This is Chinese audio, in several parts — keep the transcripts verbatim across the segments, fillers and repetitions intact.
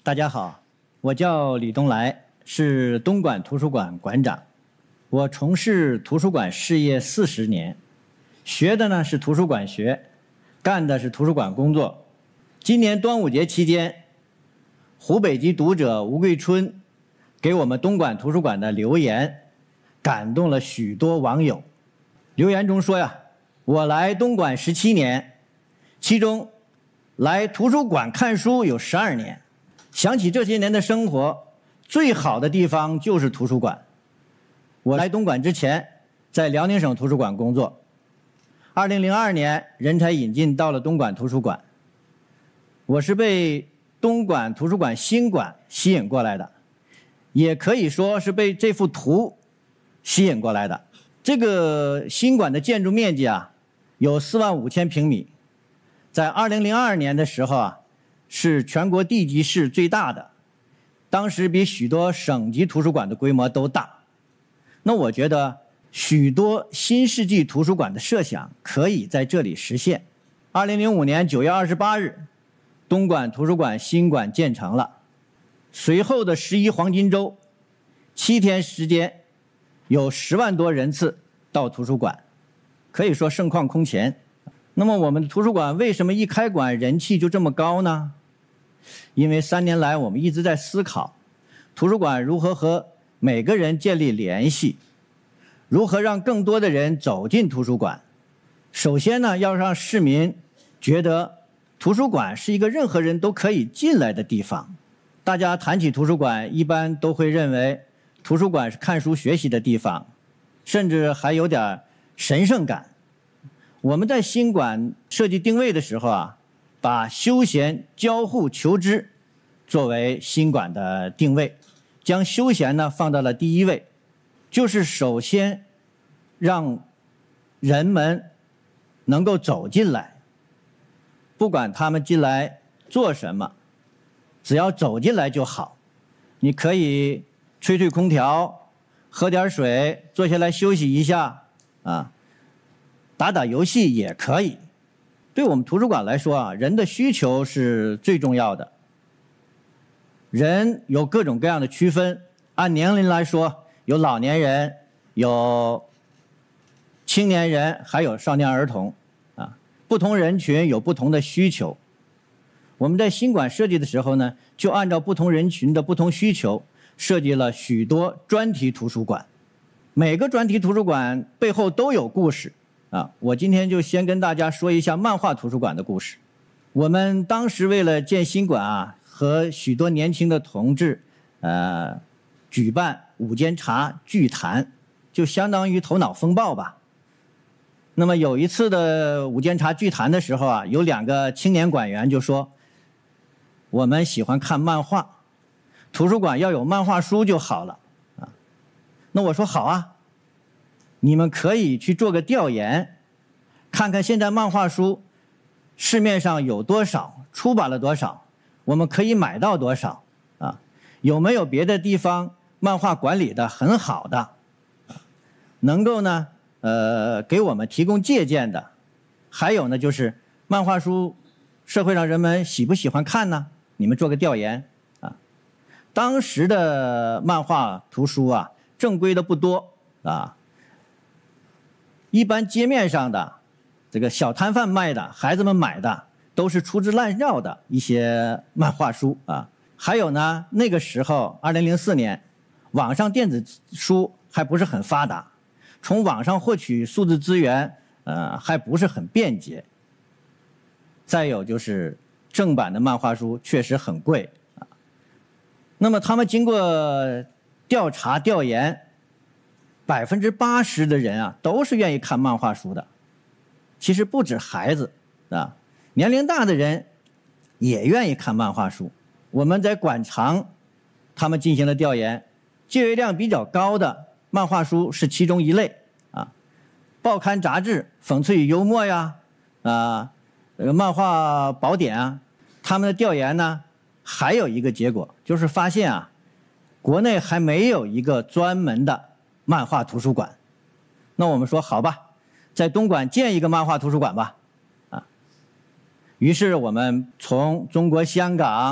大家好，我叫李东来，是东莞图书馆馆长。我从事图书馆事业四十年，学的呢是图书馆学，干的是图书馆工作。今年端午节期间，湖北籍读者吴桂春给我们东莞图书馆的留言，感动了许多网友。留言中说呀，我来东莞十七年，其中来图书馆看书有十二年。想起这些年的生活，最好的地方就是图书馆。我来东莞之前，在辽宁省图书馆工作。二零零二年，人才引进到了东莞图书馆。我是被东莞图书馆新馆吸引过来的，也可以说是被这幅图吸引过来的。这个新馆的建筑面积啊，有四万五千平米，在二零零二年的时候啊，是全国地级市最大的，当时比许多省级图书馆的规模都大。那我觉得许多新世纪图书馆的设想可以在这里实现。二零零五年九月二十八日，东莞图书馆新馆建成了。随后的十一黄金周，七天时间，有十万多人次到图书馆，可以说盛况空前。那么我们的图书馆为什么一开馆人气就这么高呢？因为三年来我们一直在思考，图书馆如何和每个人建立联系，如何让更多的人走进图书馆。首先呢，要让市民觉得图书馆是一个任何人都可以进来的地方。大家谈起图书馆，一般都会认为图书馆是看书学习的地方，甚至还有点神圣感。我们在新馆设计定位的时候啊，把休闲、交互、求知作为新馆的定位，将休闲呢放到了第一位，就是首先让人们能够走进来，不管他们进来做什么，只要走进来就好。你可以吹吹空调，喝点水，坐下来休息一下啊，打打游戏也可以。对我们图书馆来说啊，人的需求是最重要的。人有各种各样的区分，按年龄来说，有老年人，有青年人，还有少年儿童啊，不同人群有不同的需求。我们在新馆设计的时候呢，就按照不同人群的不同需求，设计了许多专题图书馆。每个专题图书馆背后都有故事啊，我今天就先跟大家说一下漫画图书馆的故事。我们当时为了建新馆啊，和许多年轻的同志呃举办午间茶聚谈，就相当于头脑风暴吧。那么有一次的午间茶聚谈的时候啊，有两个青年馆员就说，我们喜欢看漫画，图书馆要有漫画书就好了啊。那我说好啊，你们可以去做个调研，看看现在漫画书市面上有多少，出版了多少，我们可以买到多少啊？有没有别的地方漫画管理的很好的，能够呢呃给我们提供借鉴的？还有呢，就是漫画书社会上人们喜不喜欢看呢？你们做个调研啊。当时的漫画图书啊，正规的不多啊，一般街面上的这个小摊贩卖的，孩子们买的都是粗制滥造的一些漫画书啊。还有呢，那个时候二零零四年，网上电子书还不是很发达，从网上获取数字资源呃还不是很便捷。再有就是正版的漫画书确实很贵啊。那么他们经过调查调研，百分之八十的人啊都是愿意看漫画书的。其实不止孩子啊，年龄大的人也愿意看漫画书。我们在馆藏，他们进行了调研，借阅量比较高的漫画书是其中一类啊。报刊杂志讽刺与幽默呀，啊，这个漫画宝典啊，他们的调研呢，还有一个结果，就是发现啊，国内还没有一个专门的漫画图书馆。那我们说好吧，在东莞建一个漫画图书馆吧，啊，于是我们从中国香港、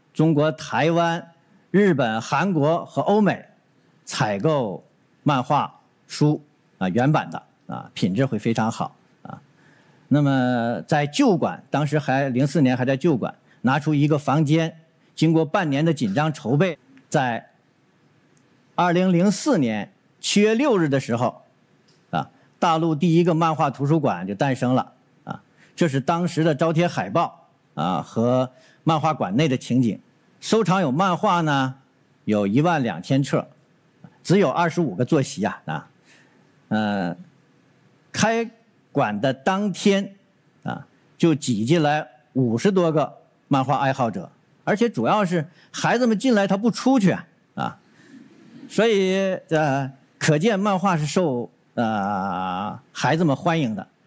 中国台湾、日本、韩国和欧美采购漫画书啊原版的啊，品质会非常好啊。那么在旧馆，当时还零四年还在旧馆，拿出一个房间，经过半年的紧张筹备，在二零零四年七月六日的时候，啊，大陆第一个漫画图书馆就诞生了啊。这是当时的招贴海报啊和漫画馆内的情景。收藏有漫画呢，有一万两千册，只有二十五个坐席啊啊。呃，开馆的当天啊，就挤进来五十多个漫画爱好者，而且主要是孩子们进来他不出去啊。啊所以呃，可见漫画是受呃孩子们欢迎的。